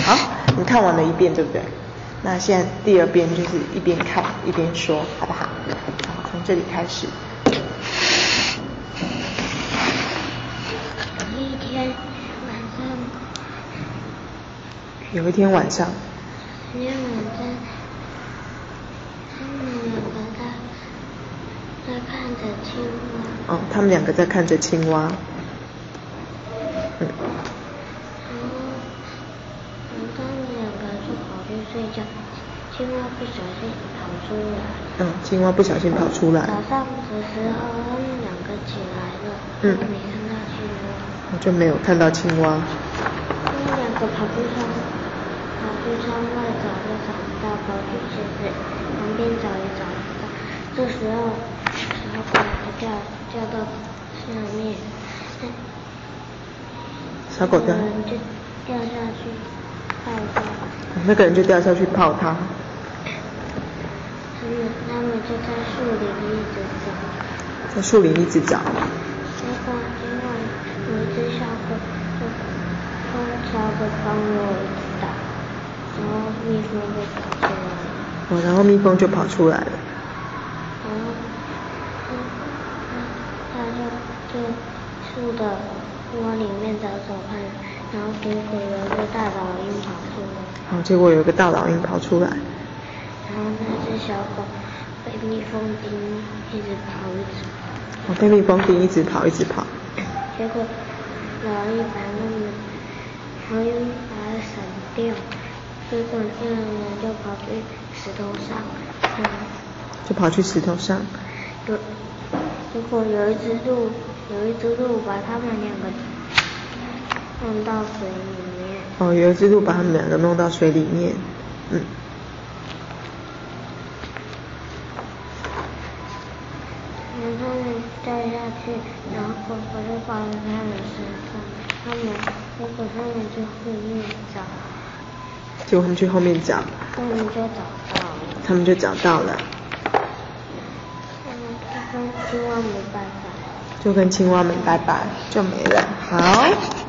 好，你看完了一遍，对不对？那现在第二遍就是一边看一边说，好不好？好，从这里开始。有一天晚上， 他们两个在看着青蛙。 哦，他们两个在看着青蛙。 然后他们两个就跑去睡觉，青蛙不小心跑出来。 青蛙不小心跑出来。 早上的时候，他们两个起来了，没看到青蛙。 我就没有看到青蛙。 他们两个跑去窗外找都找不到，跑去池子旁边找也找不到。这时候，小狗就掉到下面， 小狗掉下去泡它。 那个人就掉下去泡它。 他们就在树林一直找。 在树林一直找。 结果有一只小狗就风朝着帮我一直打，然后蜜蜂就跑出来了。 然后蜜蜂就跑出来了。 然后它就树的窝里面找看，然后结果有一个大老鹰跑出来。 结果有一个大老鹰跑出来。 然后那只小狗被蜜蜂叮，一直跑。 被蜜蜂叮，一直跑。 结果老鹰把它闪掉，结果那人就跑去石头上。结果有一只鹿把他们两个弄到水里面。 有一只鹿把他们两个弄到水里面。 然后他们掉下去，然后狗狗就跑到他们身上，结果他们就后面找。 结果他们去后面找。他们就找到了。 就跟青蛙没办法。 就跟青蛙没拜拜，就没了。好。